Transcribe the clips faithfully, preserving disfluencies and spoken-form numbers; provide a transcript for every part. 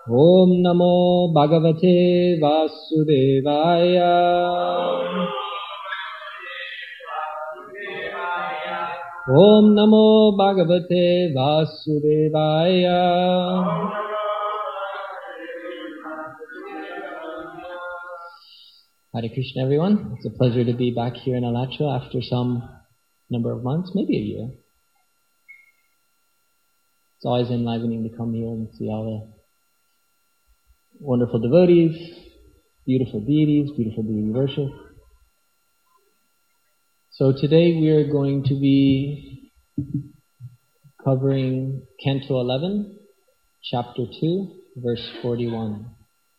Om Namo Bhagavate Vasudevaya. Om Namo Bhagavate Vasudevaya. Hare Krishna, everyone. It's a pleasure to be back here in Alachua after some number of months, maybe a year. It's always enlivening to come here and see all the wonderful devotees, beautiful deities, beautiful deity worship. So today we are going to be covering Canto eleven, Chapter two, Verse forty-one.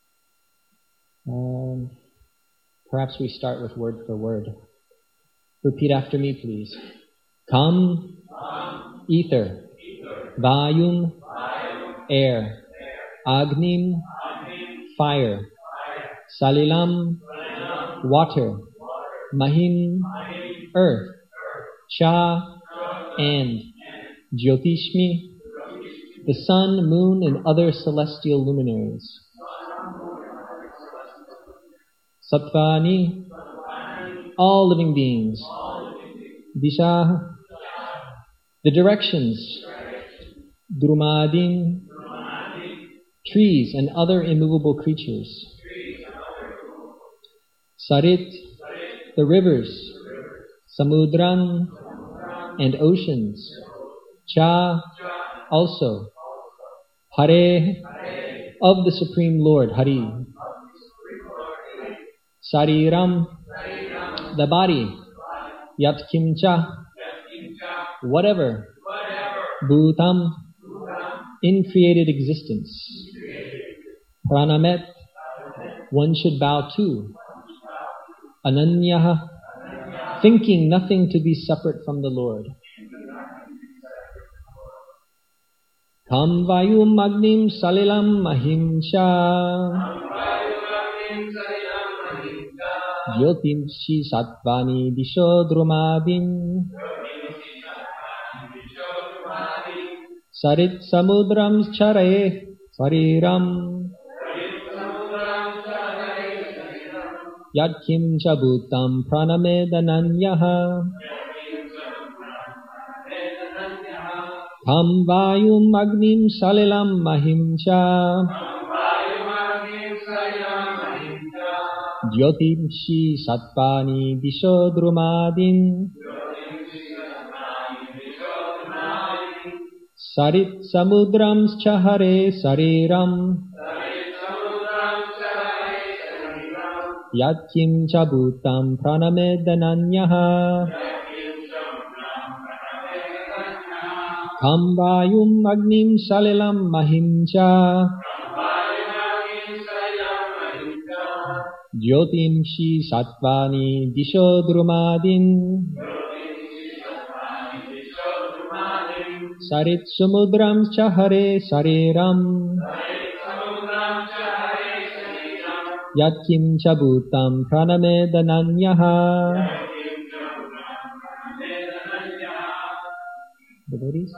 Um, perhaps we start with word for word. Repeat after me, please. Come, Come. Ether, ether. Vayum, Vayum. Air, Agnim, Fire, Salilam, water, Mahim, earth, Cha, and Jyotishmi, the sun, moon, and other celestial luminaries. Sattvani, all living beings. Disha, the directions. Drumadin, trees and other immovable creatures. Sarit, the rivers. Samudran, and oceans. Cha, also. Hare, of the Supreme Lord, Hari. Sariram, the body. Yatkimcha, whatever. Bhutam, in created existence. Pranamet, one should bow to. Ananyaha, thinking nothing to be separate from the Lord. Kam vayum agnim salilam mahimcha. Jyotimshi sattvani disho drumadin. Sarit samudram chare sariram. Yadkim chabhutam pranamedananyaha. Kam vayum agnim salilam mahimcha. Jyotimshi sattvani disho drumadin. Sarit samudram chahare sariram. Yatkim chabhutam pranamedananyaha. Kam vayum agnim salilam mahimcha. Jyotimshi sattvani disho drumadin. Sarit samudram chahare sariram. Yatkim chabhutam pranamedananyaha. Devotees?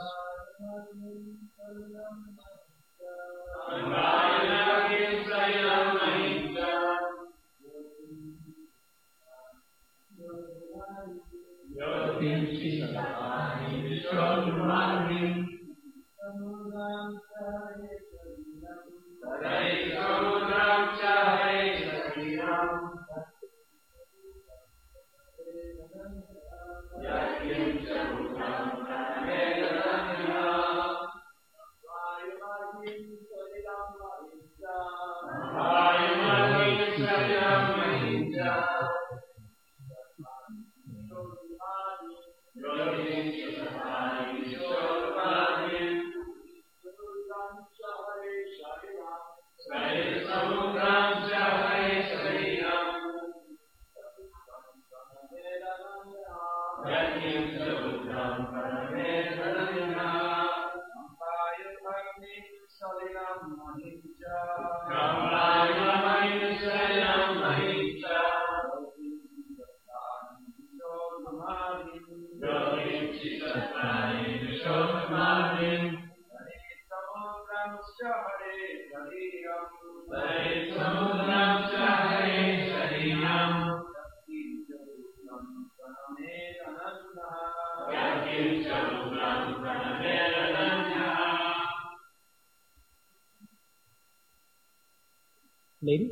Ladies?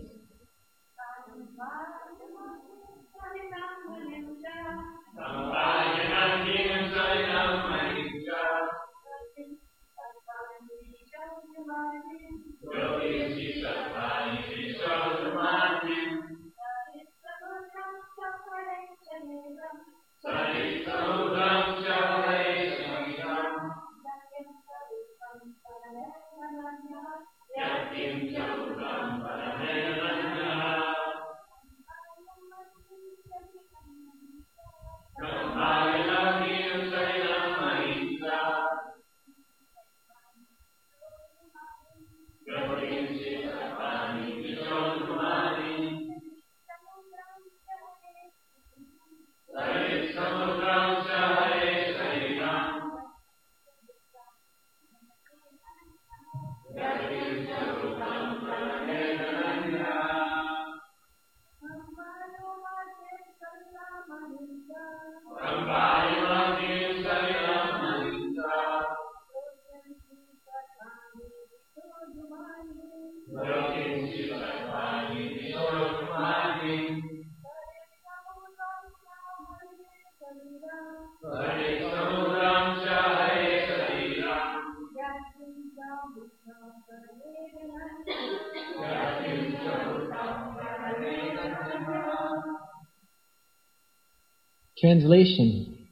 Translation.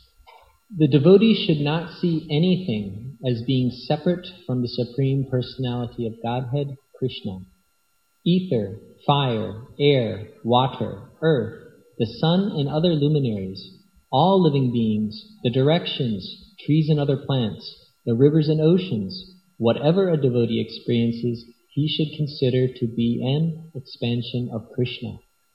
The devotee should not see anything as being separate from the Supreme Personality of Godhead, Krishna. Ether, fire, air, water, earth, the sun and other luminaries, all living beings, the directions, trees and other plants, the rivers and oceans, whatever a devotee experiences, he should consider to be an expansion of Krishna.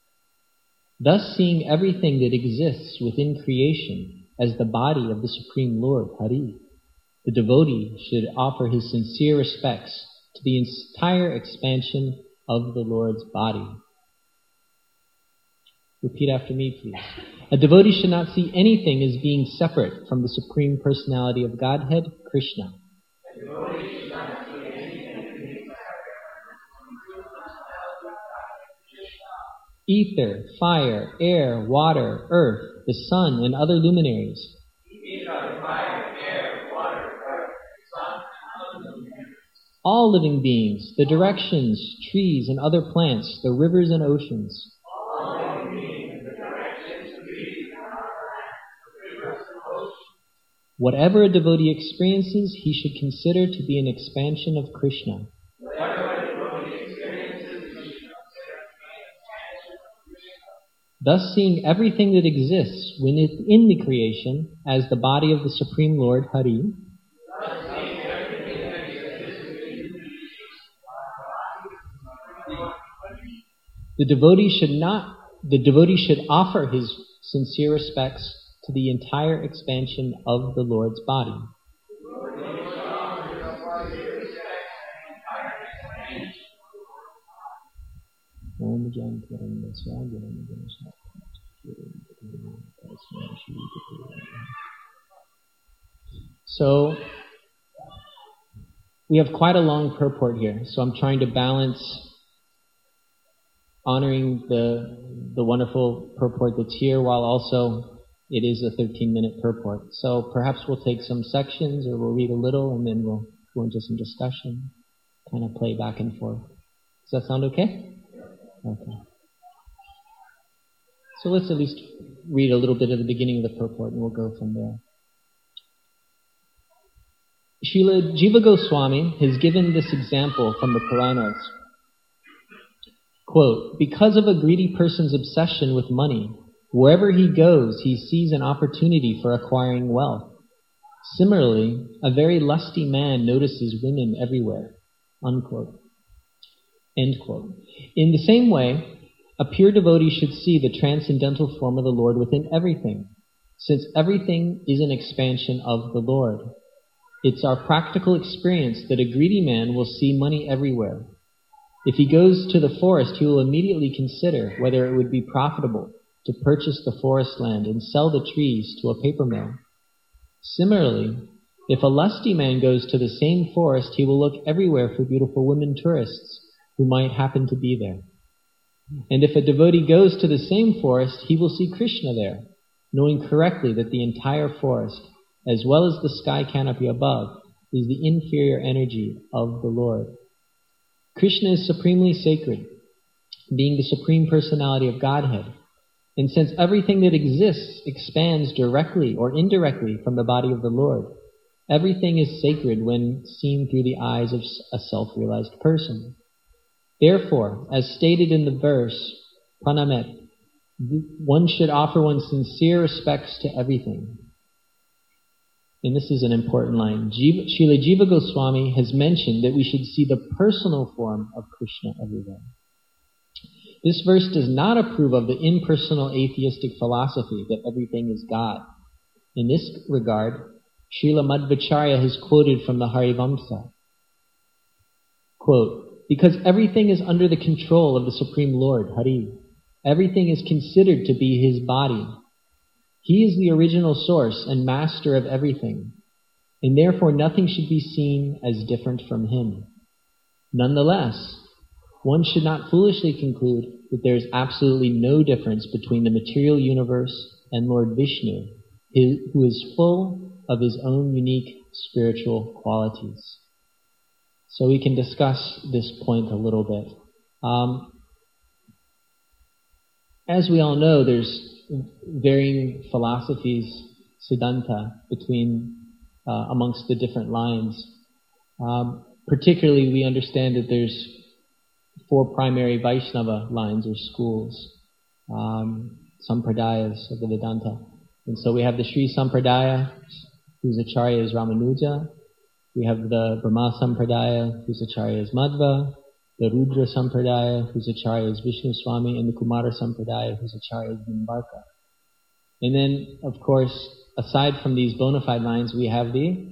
Thus, seeing everything that exists within creation as the body of the Supreme Lord, Hari, the devotee should offer his sincere respects to the entire expansion of the Lord's body. Repeat after me, please. A devotee should not see anything as being separate from the Supreme Personality of Godhead, Krishna. Ether, fire, air, water, earth, the sun, and other luminaries. Ether, fire, air, water, earth, sun, and other luminaries. All living beings, the directions, trees, and other plants, the rivers and oceans. All living beings, the directions, trees, and other plants, the rivers and oceans. Whatever a devotee experiences, he should consider to be an expansion of Krishna. Thus, seeing everything that exists within the creation as the body of the Supreme Lord, Hari, the devotee should not, the devotee should offer his sincere respects to the entire expansion of the Lord's body. So, we have quite a long purport here, so I'm trying to balance honoring the the wonderful purport that's here while also it is a thirteen-minute purport. So perhaps we'll take some sections or we'll read a little and then we'll go into some discussion, kind of play back and forth. Does that sound okay? Okay. So let's at least read a little bit of the beginning of the purport and we'll go from there. Srila Jiva Goswami has given this example from the Puranas. Quote, because of a greedy person's obsession with money, wherever he goes, he sees an opportunity for acquiring wealth. Similarly, a very lusty man notices women everywhere. Unquote. End quote. In the same way, a pure devotee should see the transcendental form of the Lord within everything, since everything is an expansion of the Lord. It's our practical experience that a greedy man will see money everywhere. If he goes to the forest, he will immediately consider whether it would be profitable to purchase the forest land and sell the trees to a paper mill. Similarly, if a lusty man goes to the same forest, he will look everywhere for beautiful women tourists who might happen to be there. And if a devotee goes to the same forest, he will see Krishna there, knowing correctly that the entire forest, as well as the sky canopy above, is the inferior energy of the Lord. Krishna is supremely sacred, being the Supreme Personality of Godhead. And since everything that exists expands directly or indirectly from the body of the Lord, everything is sacred when seen through the eyes of a self-realized person. Therefore, as stated in the verse, Pranamet, one should offer one's sincere respects to everything. And this is an important line. Jiva, Srila Jiva Goswami has mentioned that we should see the personal form of Krishna everywhere. This verse does not approve of the impersonal atheistic philosophy that everything is God. In this regard, Srila Madhvacharya has quoted from the Harivamsa. Quote, because everything is under the control of the Supreme Lord, Hari. Everything is considered to be His body. He is the original source and master of everything, and therefore nothing should be seen as different from Him. Nonetheless, one should not foolishly conclude that there is absolutely no difference between the material universe and Lord Vishnu, who is full of His own unique spiritual qualities. So we can discuss this point a little bit. Um, as we all know, there's varying philosophies, Siddhanta, between uh, amongst the different lines. Um, particularly, we understand that there's four primary Vaishnava lines or schools, um, Sampradayas of the Vedanta. And so we have the Sri Sampradaya, whose Acharya is Ramanuja. We have the Brahma Sampradaya, whose Acharya is Madhva, the Rudra Sampradaya, whose Acharya is Vishnu Swami, and the Kumara Sampradaya, whose Acharya is Nimbarka. And then, of course, aside from these bona fide lines, we have the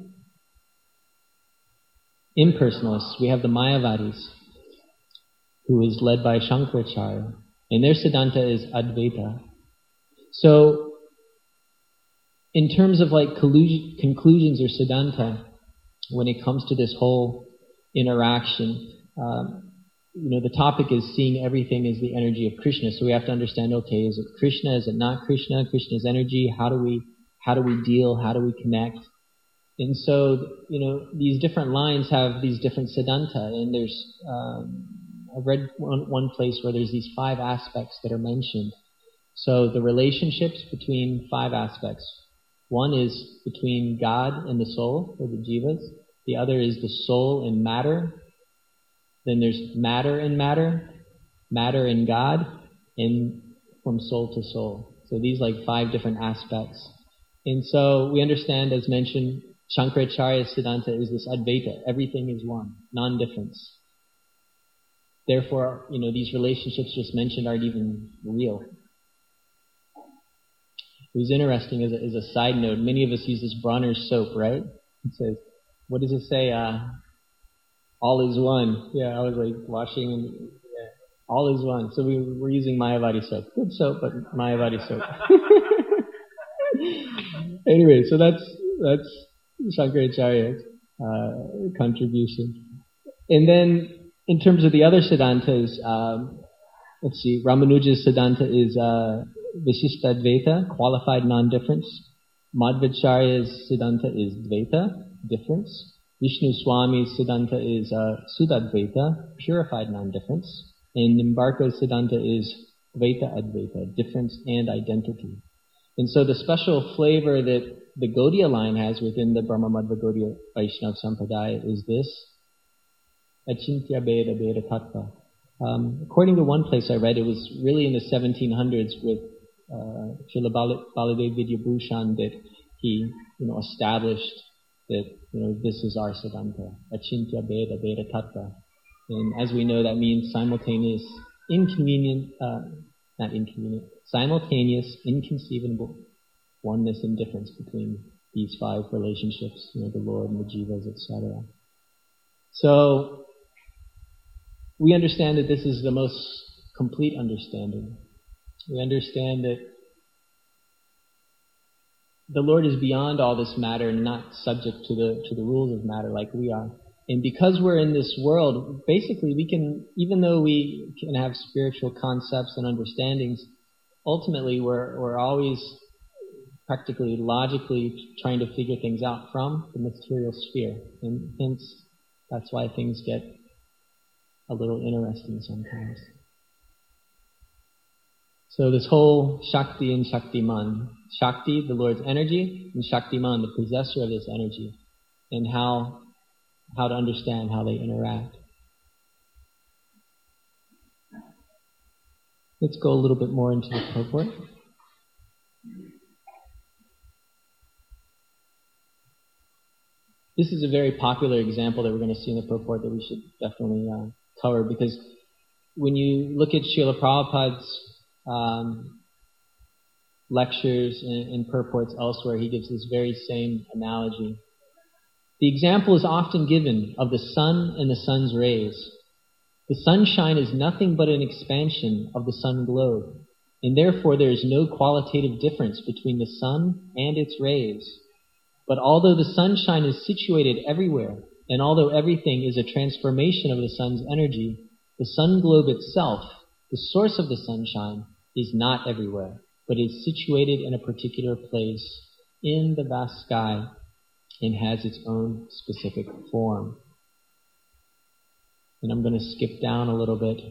impersonalists. We have the Mayavadis, who is led by Shankaracharya. And their Siddhanta is Advaita. So, in terms of like conclusions or Siddhanta, when it comes to this whole interaction, um, you know, the topic is seeing everything as the energy of Krishna. So we have to understand, okay, is it Krishna? Is it not Krishna? Krishna's energy. How do we, how do we deal? How do we connect? And so, you know, these different lines have these different Siddhanta. And there's, um, I've read one, one place where there's these five aspects that are mentioned. So the relationships between five aspects. One is between God and the soul, or the jivas. The other is the soul and matter. Then there's matter and matter, matter and God, and from soul to soul. So these like five different aspects. And so we understand, as mentioned, Shankaracharya's Siddhanta is this Advaita. Everything is one, non-difference. Therefore, you know, these relationships just mentioned aren't even real. It was interesting as a, as a side note. Many of us use this Bronner's soap, right? It says, what does it say? Uh, all is one. Yeah, I was like washing and yeah, all is one. So we we're using Mayavadi soap. Good soap, but Mayavadi soap. Anyway, so that's that's Shankaracharya's uh, contribution. And then in terms of the other Siddhantas, um, let's see, Ramanuja's Siddhanta is uh, Vishishta Advaita, qualified non-difference. Madhvacharya's Siddhanta is Dvaita, difference. Vishnu Swami's Siddhanta is uh, Sudadvaita, purified non-difference. And Nimbarka's Siddhanta is Dvaita Advaita, difference and identity. And so the special flavor that the Gaudiya line has within the Brahma Madhva Gaudiya Vaishnava Sampradaya is this, Achintya Beda Beda Tattva. Um, according to one place I read, it was really in the seventeen hundreds with uh, Srila Bal- Baladev Vidyabhushan that he, you know, established that, you know, this is our Siddhanta, Achintya Beda Beda Tattva. And as we know, that means simultaneous, inconvenient, uh, not inconvenient, simultaneous, inconceivable oneness and difference between these five relationships, you know, the Lord and the jivas, et cetera. So we understand that this is the most complete understanding. We understand that the Lord is beyond all this matter and not subject to the to the rules of matter like we are. And because we're in this world, basically we can, even though we can have spiritual concepts and understandings, ultimately we're we're always practically logically trying to figure things out from the material sphere. And hence, that's why things get a little interesting sometimes. So this whole Shakti and Shaktiman, Shakti, the Lord's energy, and Shaktiman, the possessor of this energy, and how how to understand how they interact. Let's go a little bit more into the purport. This is a very popular example that we're going to see in the purport that we should definitely uh, cover, because when you look at Srila Prabhupada's um, lectures and, and purports elsewhere, he gives this very same analogy. The example is often given of the sun and the sun's rays. The sunshine is nothing but an expansion of the sun globe, and therefore there is no qualitative difference between the sun and its rays. But although the sunshine is situated everywhere, and although everything is a transformation of the sun's energy, the sun globe itself, the source of the sunshine, is not everywhere, but is situated in a particular place in the vast sky and has its own specific form. And I'm going to skip down a little bit.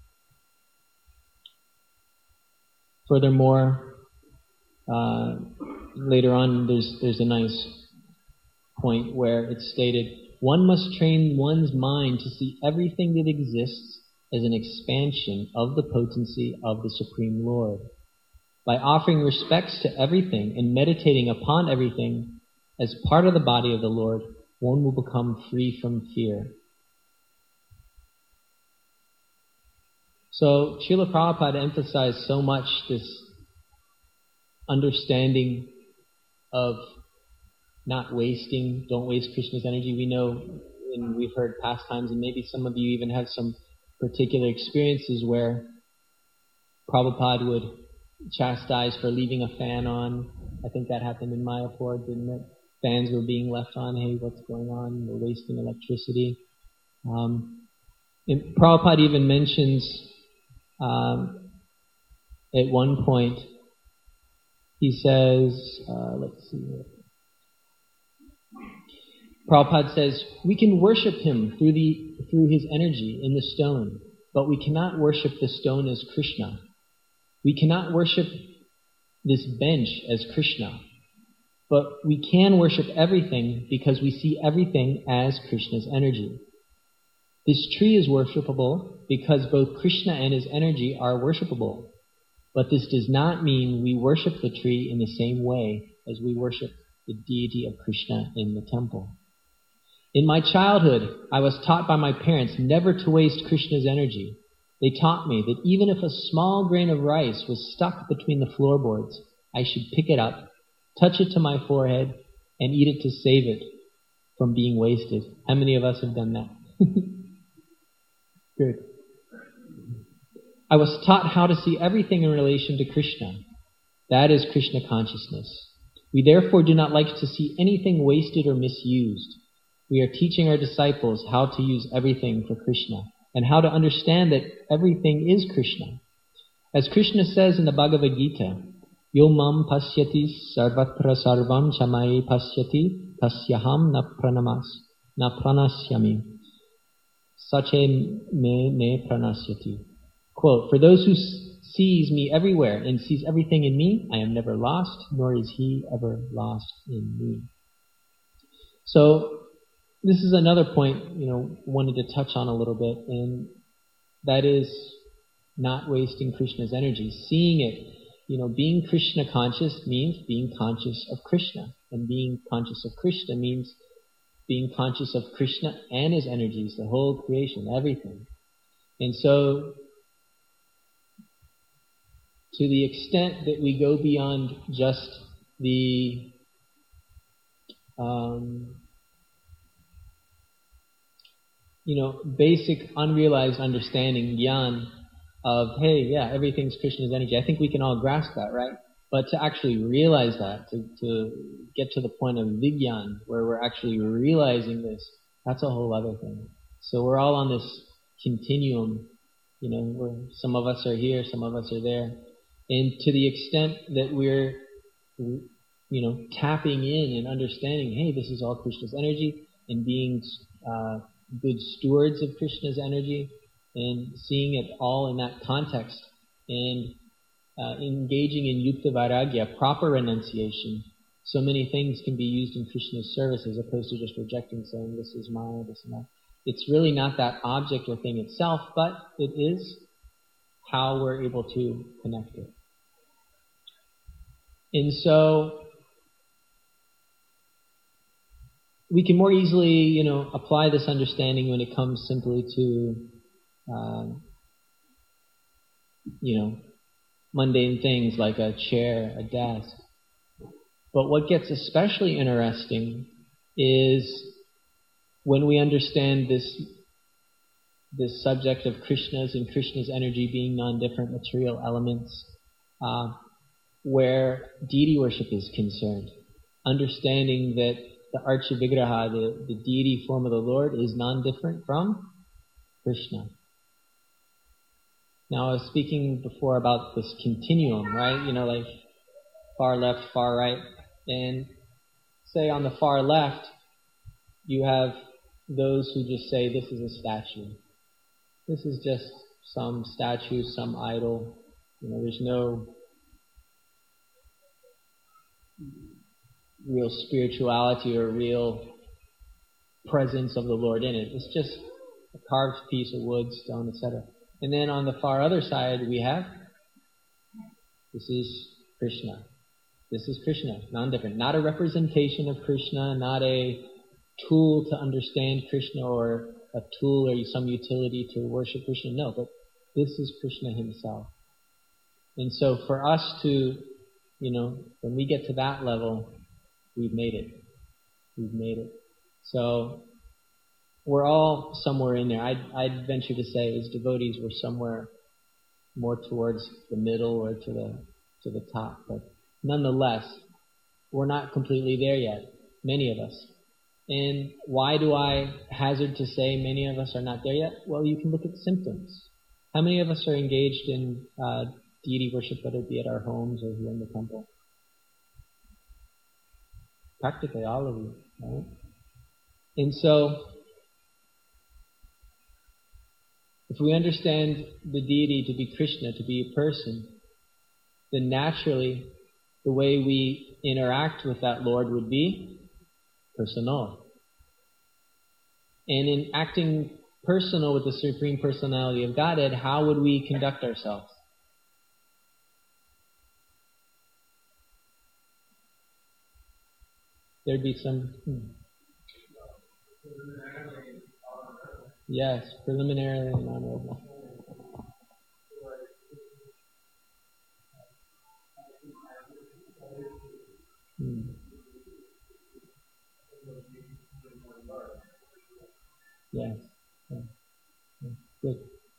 Furthermore, uh, later on there's there's a nice point where it's stated, one must train one's mind to see everything that exists as an expansion of the potency of the Supreme Lord. By offering respects to everything and meditating upon everything as part of the body of the Lord, one will become free from fear. So Srila Prabhupada emphasized so much this understanding of not wasting, don't waste Krishna's energy. We know, and we've heard past times, and maybe some of you even have some particular experiences where Prabhupada would chastise for leaving a fan on. I think that happened in Mayapur, didn't it? Fans were being left on. Hey, what's going on? We're wasting electricity. Um, and Prabhupada even mentions um, at one point, he says, uh, let's see here. Prabhupada says, we can worship him through the through his energy in the stone, but we cannot worship the stone as Krishna. We cannot worship this bench as Krishna, but we can worship everything because we see everything as Krishna's energy. This tree is worshipable because both Krishna and his energy are worshipable, but this does not mean we worship the tree in the same way as we worship the deity of Krishna in the temple. In my childhood, I was taught by my parents never to waste Krishna's energy. They taught me that even if a small grain of rice was stuck between the floorboards, I should pick it up, touch it to my forehead, and eat it to save it from being wasted. How many of us have done that? Good. I was taught how to see everything in relation to Krishna. That is Krishna consciousness. We therefore do not like to see anything wasted or misused. We are teaching our disciples how to use everything for Krishna and how to understand that everything is Krishna. As Krishna says in the Bhagavad Gita, Yo mam pasyati sarvatra sarvam chamai pasyati tasyaham na pranamas na pranasyami sache me ne pranasyati. Quote, for those who sees me everywhere and sees everything in me, I am never lost, nor is he ever lost in me. So this is another point, you know, wanted to touch on a little bit, and that is not wasting Krishna's energy. Seeing it, you know, being Krishna conscious means being conscious of Krishna, and being conscious of Krishna means being conscious of Krishna and his energies, the whole creation, everything. And so, to the extent that we go beyond just the um, you know, basic unrealized understanding, gyan, of, hey, yeah, everything's Krishna's energy. I think we can all grasp that, right? But to actually realize that, to, to get to the point of vigyan, where we're actually realizing this, that's a whole other thing. So we're all on this continuum, you know, where some of us are here, some of us are there. And to the extent that we're, you know, tapping in and understanding, hey, this is all Krishna's energy, and being uh, good stewards of Krishna's energy, and seeing it all in that context, and uh, engaging in yukta vairagya, proper renunciation. So many things can be used in Krishna's service as opposed to just rejecting, saying, this is mine, this and that. It's really not that object or thing itself, but it is how we're able to connect it. And so we can more easily, you know, apply this understanding when it comes simply to, um, you know, mundane things like a chair, a desk. But what gets especially interesting is when we understand this this subject of Krishna's and Krishna's energy being non-different material elements, uh, where deity worship is concerned. Understanding that the Archa Vigraha, the, the deity form of the Lord, is non-different from Krishna. Now, I was speaking before about this continuum, right? You know, like far left, far right. And say on the far left, you have those who just say, this is a statue. This is just some statue, some idol. You know, there's no real spirituality or real presence of the Lord in it. It's just a carved piece of wood, stone, et cetera. And then on the far other side, we have, this is Krishna. This is Krishna, non-different. Not a representation of Krishna, not a tool to understand Krishna or a tool or some utility to worship Krishna. No, but this is Krishna himself. And so for us to, you know, when we get to that level, we've made it. We've made it. So we're all somewhere in there. I'd, I'd venture to say as devotees we're somewhere more towards the middle or to the to the top. But nonetheless, we're not completely there yet, many of us. And why do I hazard to say many of us are not there yet? Well, you can look at symptoms. How many of us are engaged in uh, deity worship, whether it be at our homes or here in the temple? Practically all of you, right? And so, if we understand the deity to be Krishna, to be a person, then naturally the way we interact with that Lord would be personal. And in acting personal with the Supreme Personality of Godhead, how would we conduct ourselves? There'd be some... Hmm. Yes, preliminarily and honorable. Hmm. Yes. Yeah. Yeah. Good.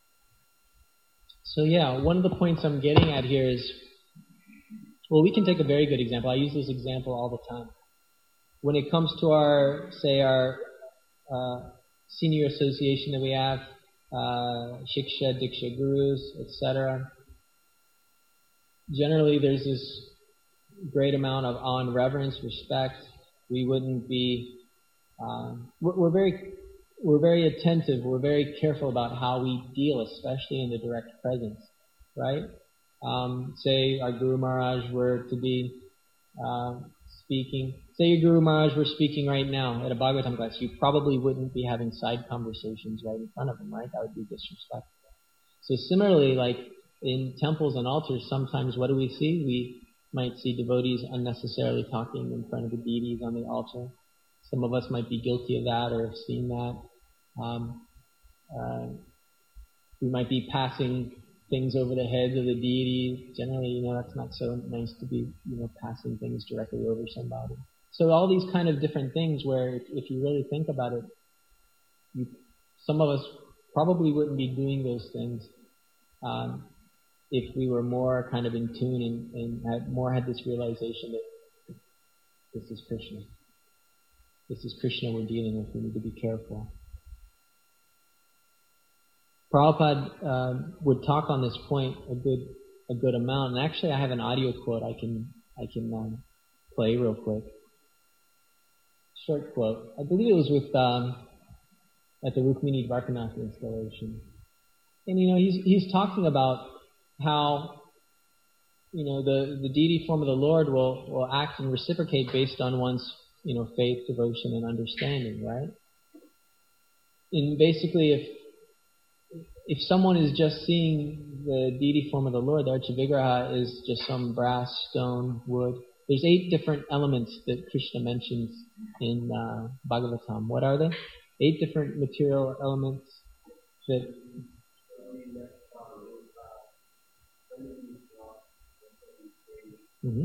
So yeah, one of the points I'm getting at here is, well, we can take a very good example. I use this example all the time. When it comes to our, say, our uh, senior association that we have, uh, Shiksha, Diksha Gurus, et cetera. Generally, there's this great amount of awe and reverence, respect. We wouldn't be, um, we're, we're very, we're very attentive. We're very careful about how we deal, especially in the direct presence, right? Um, say our Guru Maharaj were to be uh, speaking. Say your Guru Maharaj were speaking right now at a Bhagavatam class. You probably wouldn't be having side conversations right in front of him, right? That would be disrespectful. So similarly, like in temples and altars, sometimes what do we see? We might see devotees unnecessarily talking in front of the deities on the altar. Some of us might be guilty of that or have seen that. Um, uh, we might be passing things over the heads of the deity. Generally, you know, that's not so nice to be, you know, passing things directly over somebody. So all these kind of different things where if, if you really think about it, you, some of us probably wouldn't be doing those things um, if we were more kind of in tune and, and had more had this realization that this is Krishna. This is Krishna we're dealing with. We need to be careful. Prabhupada um, would talk on this point a good a good amount, and actually I have an audio quote I can I can um, play real quick. Short quote. I believe it was with um, at the Rukmini Dwarkanath installation, and you know he's he's talking about how you know the the deity form of the Lord will will act and reciprocate based on one's you know faith, devotion, and understanding, right? And basically, if if someone is just seeing the deity form of the Lord, the Archavigraha is just some brass, stone, wood. There's eight different elements that Krishna mentions in uh, Bhagavatam. What are they? Eight different material elements that... Mm-hmm.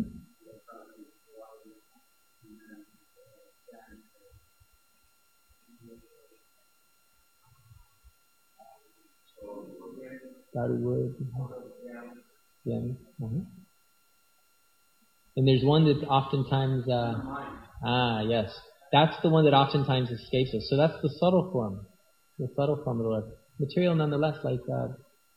Wood. Yeah. Uh-huh. And there's one that oftentimes, uh, ah, yes, that's the one that oftentimes escapes us. So that's the subtle form, the subtle form of the Lord. Material nonetheless, like, uh,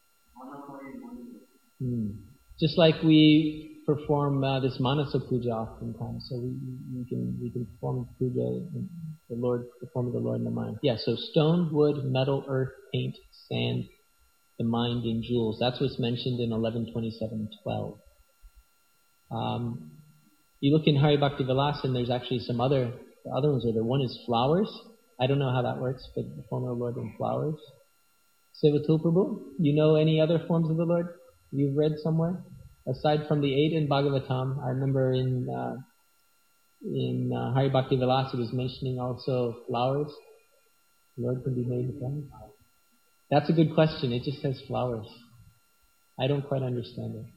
hmm. just like we perform uh, this Manasa Puja oftentimes. So we, we can we can perform puja, the Lord, the form of the Lord in the mind. Yeah, so stone, wood, metal, earth, paint, sand, the mind in jewels. That's what's mentioned in eleven twenty-seven twelve. Um, you look in Hari Bhakti Vilasa, and there's actually some other the other ones are there. One is flowers. I don't know how that works, but the form of the Lord in flowers. Sevatul Prabhu, you know any other forms of the Lord you've read somewhere? Aside from the eight in Bhagavatam, I remember in uh, in uh, Hari Bhakti Vilasa was mentioning also flowers. The Lord can be made with them. That's a good question. It just says flowers. I don't quite understand it.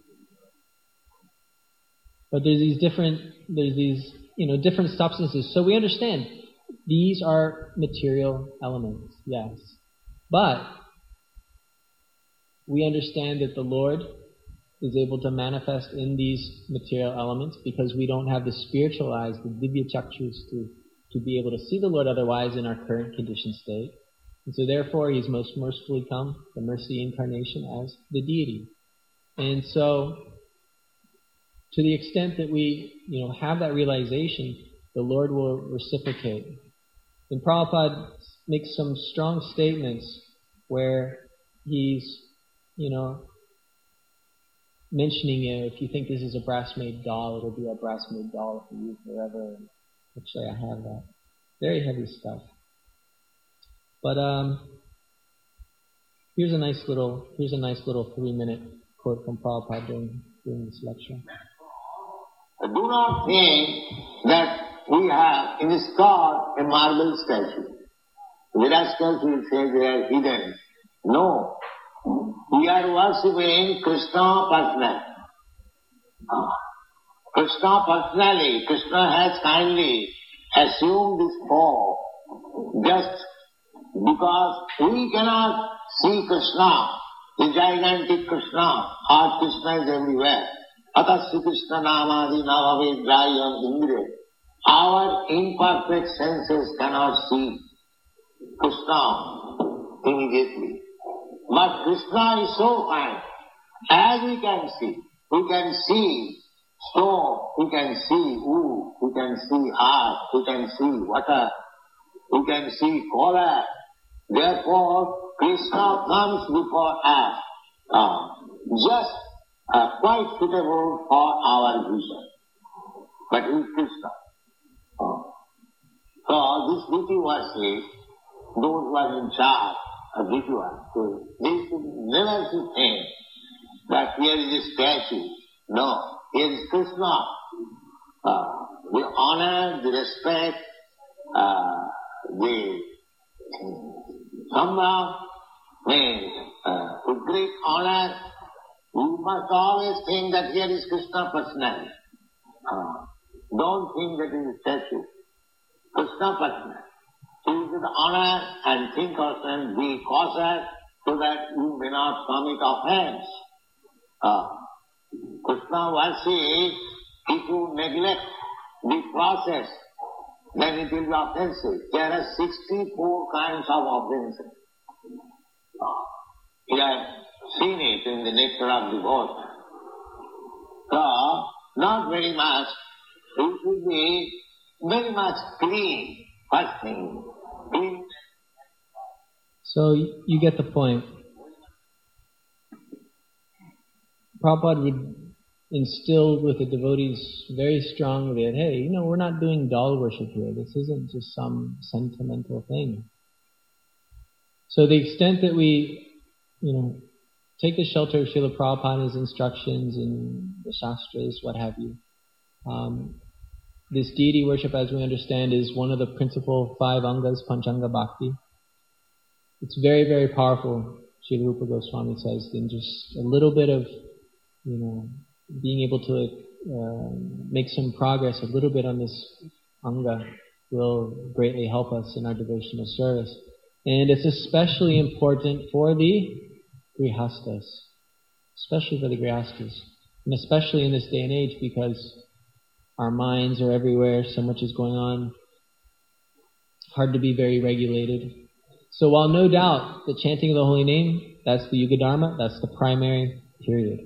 But there's these different, there's these, you know, different substances. So we understand these are material elements, yes. But we understand that the Lord is able to manifest in these material elements because we don't have the spiritual eyes, the Divya Chakshus, to, to be able to see the Lord otherwise in our current conditioned state. And so therefore, He's most mercifully come, the mercy incarnation, as the deity. And so, to the extent that we, you know, have that realization, the Lord will reciprocate. And Prabhupada makes some strong statements where he's, you know, mentioning uh, if you think this is a brass-made doll, it'll be a brass-made doll for you forever. Actually, I have that. Very heavy stuff. But um, here's a nice little here's a nice little three-minute quote from Prabhupada during, during this lecture. Do not think that we have in this God a marble statue. Virat statue says they are hidden. No. We are worshipping Krishna personally. Krishna personally. Krishna has kindly assumed this form just because we cannot see Krishna, the gigantic Krishna. Our Krishna is everywhere. Atasya Krishna namadi namave drayam indre. Our imperfect senses cannot see Krishna immediately. But Krishna is so fine. As we can see, we can see stone, we can see wood, we can see earth, we can see water, we can see color. Therefore, Krishna comes before us, uh, just uh, quite suitable for our vision. But who is Krishna? Uh, so this deity worship, those who are in charge of deity worship, they should never think that here is a statue. No, here is Krishna. Uh, the honor, the respect, uh, the Sambhav means uh, with great honor, we must always think that here is Krishna personally. Uh, don't think that it is statue. Krishna personal. Use the honor and think caution, be cautious so that you may not commit offense. Uh, Krishna worship, if you neglect the process, then it will be offensive. There are sixty-four kinds of offenses. Uh, we have seen it in the nectar of devotion. So, not very much. It should be very much clean, first thing. Clean. So you get the point. Prabhupada would instill with the devotees very strongly that, hey, you know, we're not doing doll worship here. This isn't just some sentimental thing. So the extent that we, you know, take the shelter of Srila Prabhupada's instructions in the Shastras, what have you. Um, this deity worship, as we understand, is one of the principal five angas, Panchanga Bhakti. It's very, very powerful, Srila Rupa Goswami says, in just a little bit of, you know, being able to uh, make some progress a little bit on this anga will greatly help us in our devotional service. And it's especially important for the grihastas, especially for the grihastas, and especially in this day and age because our minds are everywhere, so much is going on, hard to be very regulated. So while no doubt the chanting of the holy name, that's the Yuga Dharma, that's the primary period.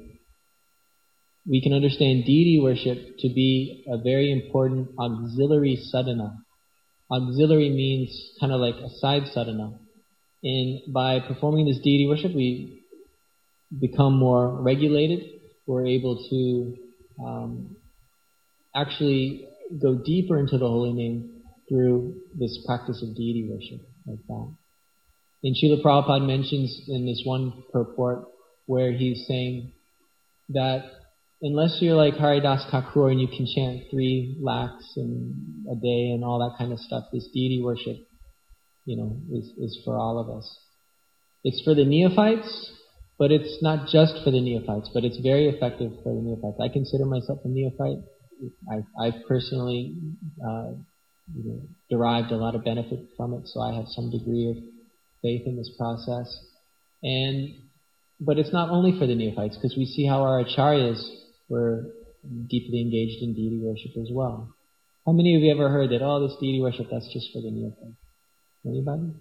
We can understand deity worship to be a very important auxiliary sadhana. Auxiliary means kind of like a side sadhana. And by performing this deity worship, we become more regulated. We're able to um, actually go deeper into the holy name through this practice of deity worship, like that. And Srila Prabhupada mentions in this one purport where he's saying that unless you're like Haridas Thakur and you can chant three lakhs in a day and all that kind of stuff, this deity worship, you know, is, is for all of us. It's for the neophytes, but it's not just for the neophytes, but it's very effective for the neophytes. I consider myself a neophyte. I, I've personally uh, you know, derived a lot of benefit from it, so I have some degree of faith in this process. And but it's not only for the neophytes, because we see how our acharyas were deeply engaged in deity worship as well. How many of you ever heard that, oh, this deity worship, that's just for the neophytes? Anybody?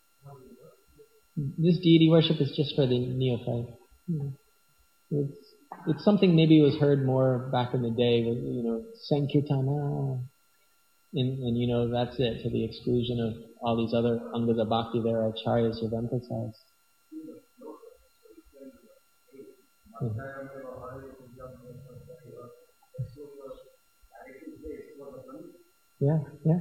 This deity worship is just for the neophyte. It's, it's something maybe was heard more back in the day, with, you know, Sankirtana. And, and, you know, that's it, to the exclusion of all these other angas of bhakti that our acharyas have emphasized. Yeah. Yeah, yeah.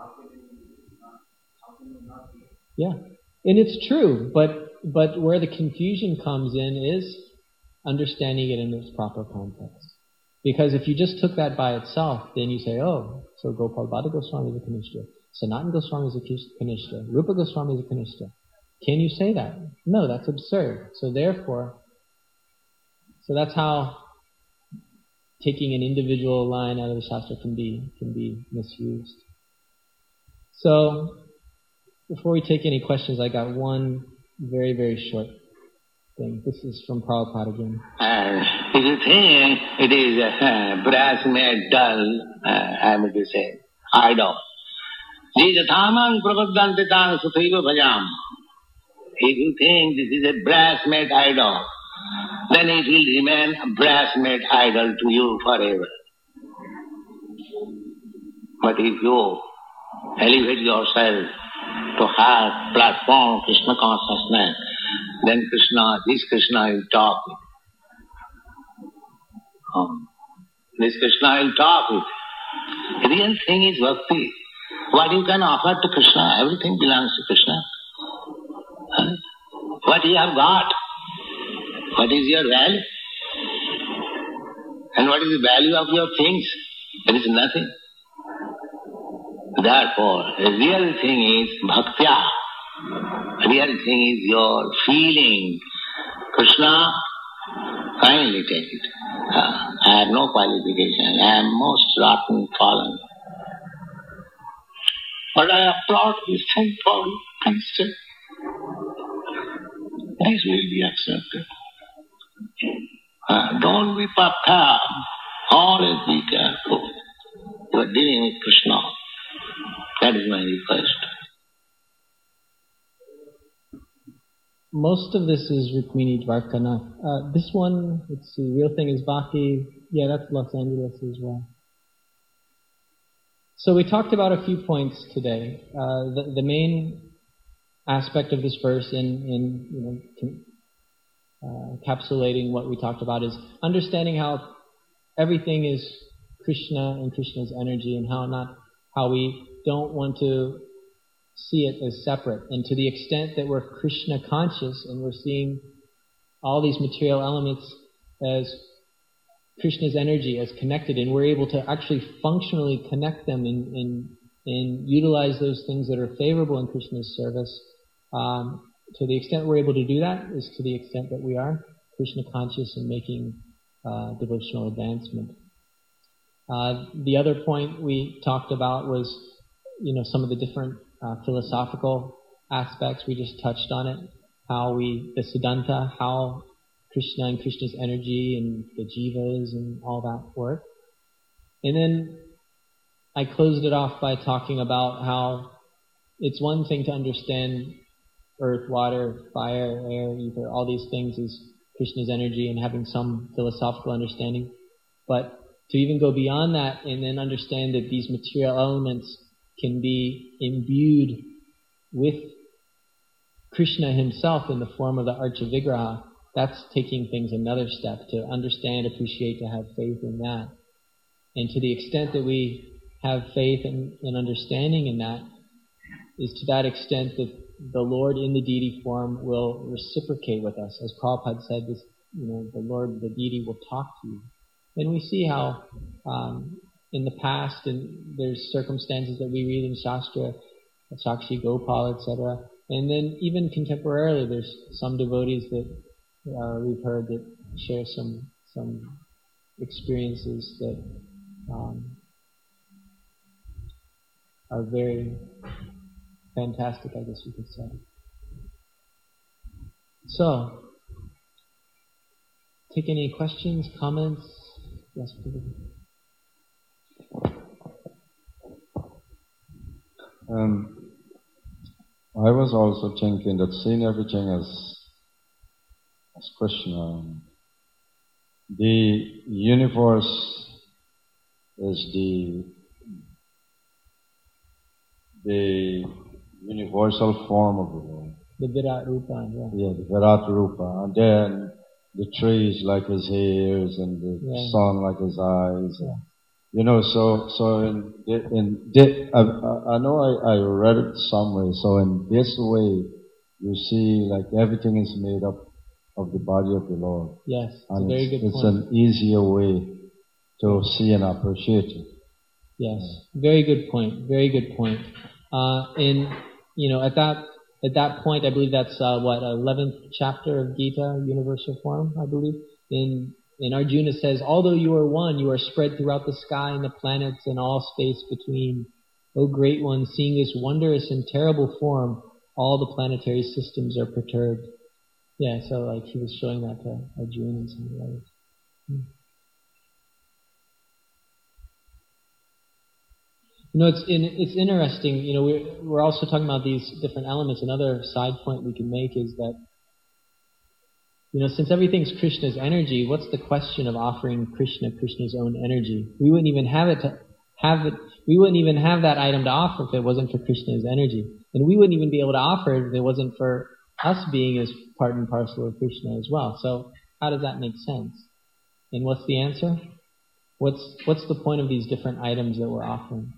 Yeah. And it's true, but but where the confusion comes in is understanding it in its proper context. Because if you just took that by itself, then you say, oh, so Gopal Bhatta Goswami is a Kanishta, Sanatana Goswami is a Kanishta, Rupa Goswami is a Kanishta. Can you say that? No, that's absurd. So therefore, so that's how taking an individual line out of the Shastra can be can be misused. So, before we take any questions, I got one very, very short thing. This is from Prabhupada again. Uh, if you think it is uh, brass made dull, uh, I mean to say, idol. Jijathamang prabhaddantitang suthaiva bhajam. If you think this is a brass made idol, then it will remain a brass made idol to you forever. But if you elevate yourself to higher platform Krishna consciousness, then Krishna, this Krishna will talk with. Um, this Krishna will talk with. The real thing is bhakti. What you can offer to Krishna, everything belongs to Krishna. Huh? What you have got, what is your value? And what is the value of your things? There is nothing. Therefore, the real thing is bhaktya. The real thing is your feeling. Krishna, kindly take it. Uh, I have no qualification. I am most rotten fallen. But I applaud this thing for constant. This will be accepted. Uh, don't be perturbed. Always be careful. You are dealing with Krishna. That is my request. Most of this is Rukmini Dwarkanath. Uh, this one, let's see, Real Thing is Bhakti. Yeah, that's Los Angeles as well. So we talked about a few points today. Uh, the, the main aspect of this verse in, in you know, uh, encapsulating what we talked about is understanding how everything is Krishna and Krishna's energy, and how not how we don't want to see it as separate. And to the extent that we're Krishna conscious and we're seeing all these material elements as Krishna's energy, as connected, and we're able to actually functionally connect them and, and, and utilize those things that are favorable in Krishna's service, um, to the extent we're able to do that is to the extent that we are Krishna conscious and making uh, devotional advancement. Uh, the other point we talked about was, you know, some of the different uh, philosophical aspects. We just touched on it. How we, the Siddhanta, how Krishna and Krishna's energy and the jivas and all that work. And then I closed it off by talking about how it's one thing to understand earth, water, fire, air, ether, all these things is Krishna's energy and having some philosophical understanding. But to even go beyond that and then understand that these material elements can be imbued with Krishna himself in the form of the Archa Vigraha, that's taking things another step, to understand, appreciate, to have faith in that. And to the extent that we have faith and, and understanding in that, is to that extent that the Lord in the deity form will reciprocate with us. As Prabhupada said, this, you know, the Lord, the deity will talk to you. And we see how um, in the past, and there's circumstances that we read in Shastra, Sakshi Gopal, et cetera. And then even contemporarily, there's some devotees that uh, we've heard that share some some experiences that um, are very fantastic, I guess you could say. So, take any questions, comments? Yes, please. Um, I was also thinking that seeing everything as as Krishna, the universe is the the universal form of the Lord. The Virat Rupa, yeah. Yeah, the Virat Rupa. And then the trees like his ears, and the yeah. sun like his eyes. Yeah. You know, so so in in I, I know I, I read it somewhere. So in this way, you see, like everything is made up of the body of the Lord. Yes, it's and a very it's, good it's point. It's an easier way to see and appreciate it. Yes, very good point. Very good point. Uh, and you know, at that at that point, I believe that's uh, what eleventh chapter of Gita, Universal Form, I believe. In in Arjuna says, although you are one, you are spread throughout the sky and the planets and all space between. O great one, seeing this wondrous and terrible form, all the planetary systems are perturbed. Yeah, so like he was showing that to Arjuna and some of the others. Hmm. You know, it's in, it's interesting. You know, we're we're also talking about these different elements. Another side point we can make is that, you know, since everything's Krishna's energy, what's the question of offering Krishna Krishna's own energy? We wouldn't even have it to have it. We wouldn't even have that item to offer if it wasn't for Krishna's energy, and we wouldn't even be able to offer it if it wasn't for us being as part and parcel of Krishna as well. So, how does that make sense? And what's the answer? What's what's the point of these different items that we're offering?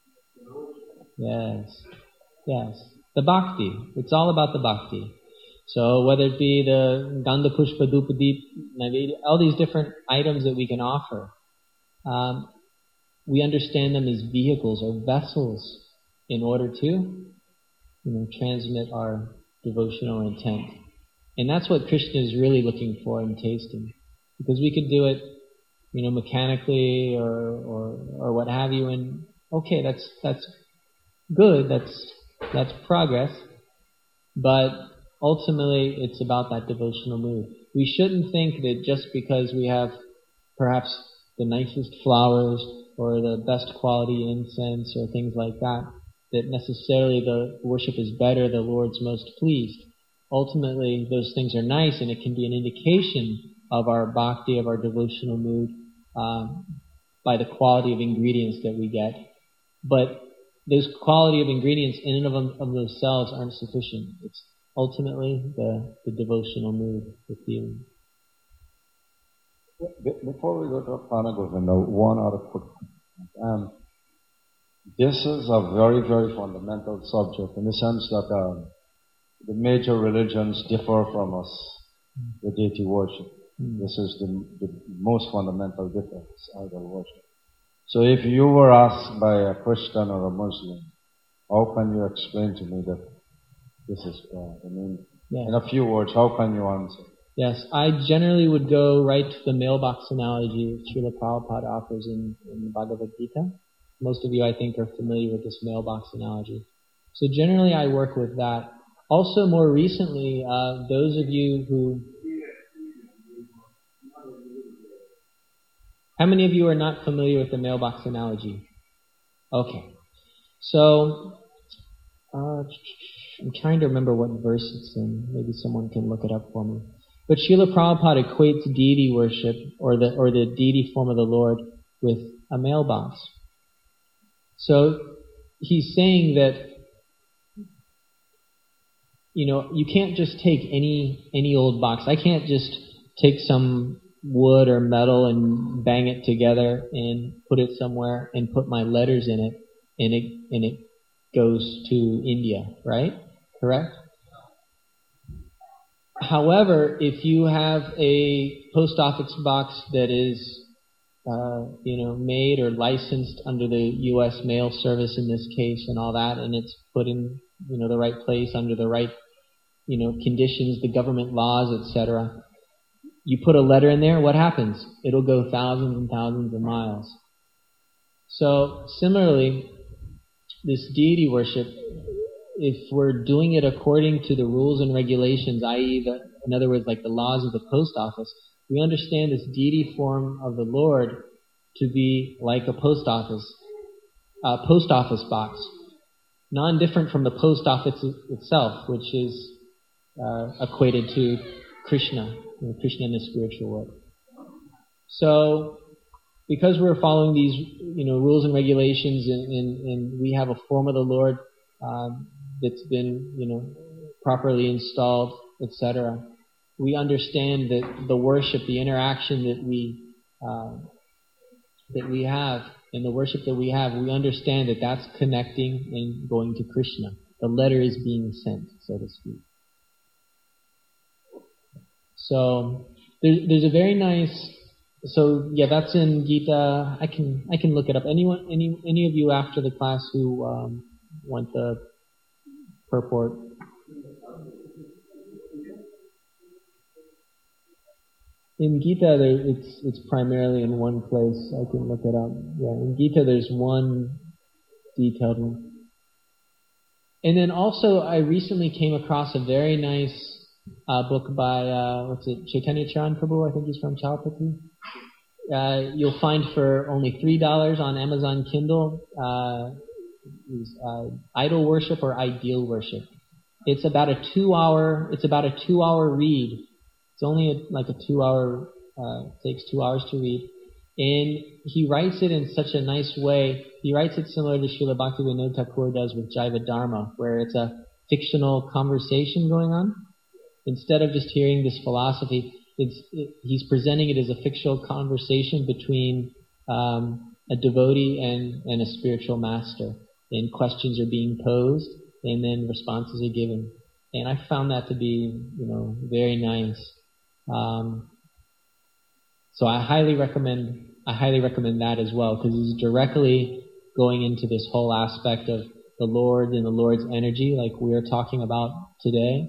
Yes, yes. The bhakti. It's all about the bhakti. So whether it be the Gandha Pushpa Dhupa Deep, all these different items that we can offer, um, we understand them as vehicles or vessels in order to, you know, transmit our devotional intent. And that's what Krishna is really looking for and tasting. Because we could do it you know, mechanically or, or, or what have you. And okay, that's, that's good. That's, that's progress. But ultimately, it's about that devotional mood. We shouldn't think that just because we have perhaps the nicest flowers or the best quality incense or things like that, that necessarily the worship is better, the Lord's most pleased. Ultimately, those things are nice, and it can be an indication of our bhakti, of our devotional mood, um, by the quality of ingredients that we get. But those quality of ingredients in and of, them, of themselves aren't sufficient. It's ultimately the, the devotional mood, the feeling. Before we go to Prana Govinda, one other quick um, this is a very, very fundamental subject in the sense that uh, the major religions differ from us, the deity worship. Mm. This is the, the most fundamental difference, idol worship. So if you were asked by a Christian or a Muslim, how can you explain to me that this is God? I mean, yeah. In a few words, how can you answer? Yes, I generally would go right to the mailbox analogy that Srila Prabhupada offers in, in the Bhagavad Gita. Most of you, I think, are familiar with this mailbox analogy. So generally, I work with that. Also, more recently, uh, those of you who... How many of you are not familiar with the mailbox analogy? Okay. So, uh, I'm trying to remember what verse it's in. Maybe someone can look it up for me. But Srila Prabhupada equates deity worship, or the or the deity form of the Lord, with a mailbox. So he's saying that, you know, you can't just take any any old box. I can't just take some wood or metal and bang it together and put it somewhere and put my letters in it, and it and it goes to India, right? Correct? However, if you have a post office box that is, uh, you know, made or licensed under the U S mail service in this case and all that, and it's put in, you know, the right place under the right, you know, conditions, the government laws, et cetera, you put a letter in there, what happens? It'll go thousands and thousands of miles. So, similarly, this deity worship, if we're doing it according to the rules and regulations, that is, the, in other words, like the laws of the post office, we understand this deity form of the Lord to be like a post office, uh, post office box, non-different from the post office itself, which is uh, equated to Krishna, you know, Krishna in the spiritual world. So, because we're following these, you know, rules and regulations, and, and, and we have a form of the Lord um, that's been, you know, properly installed, et cetera, we understand that the worship, the interaction that we uh, that we have, and the worship that we have, we understand that that's connecting and going to Krishna. The letter is being sent, so to speak. So there's there's a very nice. So yeah, that's in Gita. I can I can look it up. Anyone, any any of you after the class who um, want the purport? In Gita, there, it's it's primarily in one place. I can look it up. Yeah, in Gita, there's one detailed one. And then also, I recently came across a very nice uh, book by uh, what's it, Chaitanya Charan Prabhu. I think he's from Chowpatty. Uh, you'll find for only three dollars on Amazon Kindle. Uh, is uh, Idol Worship or Ideal Worship. It's about a two-hour. It's about a two-hour read. It's only a, like a two-hour. Uh, takes two hours to read, and he writes it in such a nice way. He writes it similar to Srila Bhaktivinoda Thakur does with Jaiva Dharma, where it's a fictional conversation going on. Instead of just hearing this philosophy, it's, it, he's presenting it as a fictional conversation between um, a devotee and, and a spiritual master. And questions are being posed, and then responses are given. And I found that to be, you know, very nice. Um, so I highly recommend, I highly recommend that as well, because it's directly going into this whole aspect of the Lord and the Lord's energy, like we're talking about today.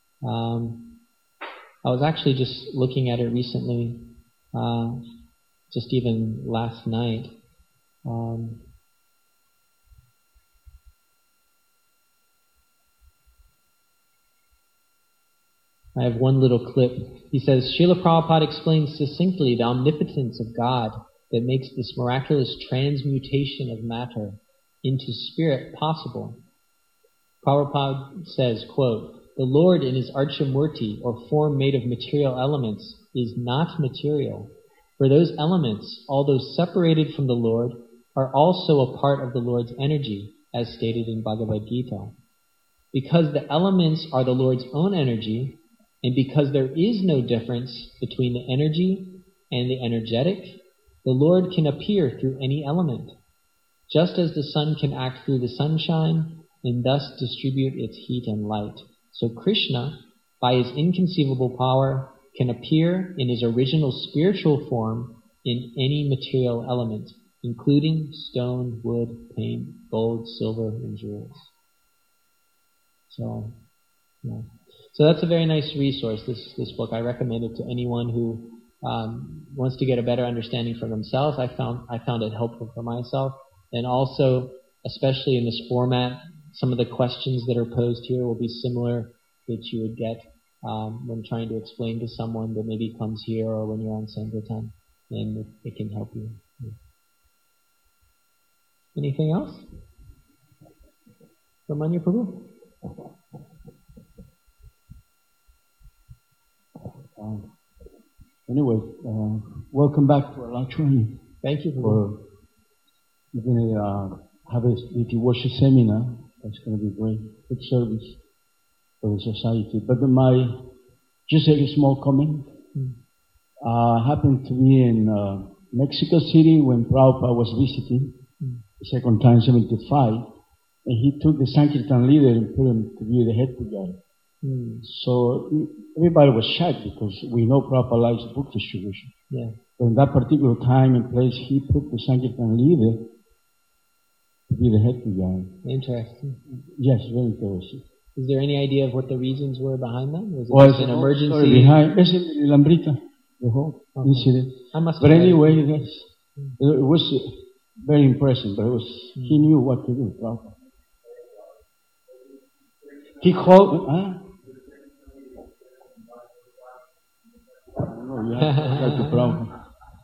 Um, I was actually just looking at it recently. Uh, just even last night. Um, I have one little clip. He says, Srila Prabhupada explains succinctly the omnipotence of God that makes this miraculous transmutation of matter into spirit possible. Prabhupada says, quote, the Lord in his Archamurti, or form made of material elements, is not material. For those elements, although separated from the Lord, are also a part of the Lord's energy, as stated in Bhagavad Gita. Because the elements are the Lord's own energy, and because there is no difference between the energy and the energetic, the Lord can appear through any element, just as the sun can act through the sunshine and thus distribute its heat and light. So Krishna, by his inconceivable power, can appear in his original spiritual form in any material element, including stone, wood, paint, gold, silver, and jewels. So, yeah. So that's a very nice resource, this, this book. I recommend it to anyone who um, wants to get a better understanding for themselves. I found, I found it helpful for myself. And also, especially in this format, some of the questions that are posed here will be similar that you would get um, when trying to explain to someone that maybe comes here or when you're on Sankirtan, and it, it can help you. Yeah. Anything else? Ramanya Prabhu? Um, anyway, uh, welcome back to our lecture. Thank you for you're going to uh, have a deity worship seminar. That's going to be great. Good service for the society. But my, just a small comment. Mm. Uh, happened to be in uh, Mexico City when Prabhupada was visiting, mm. the second time, seventy-five, and he took the Sankirtan leader and put him to be the head guy. Mm. So everybody was shocked because we know Prabhupada likes book distribution. Yeah. But in that particular time and place, he put the Sankirtan leader to be the head guy. Interesting. Yes, very interesting. Is there any idea of what the reasons were behind that? Was it well, just an emergency? Story behind, it's in Lambrita, the whole okay. incident. I must but anyway, yes, it was very impressive, but it was, mm. he knew what to do, Prabhupada. He called, huh? No, you have to, to Prabhupada.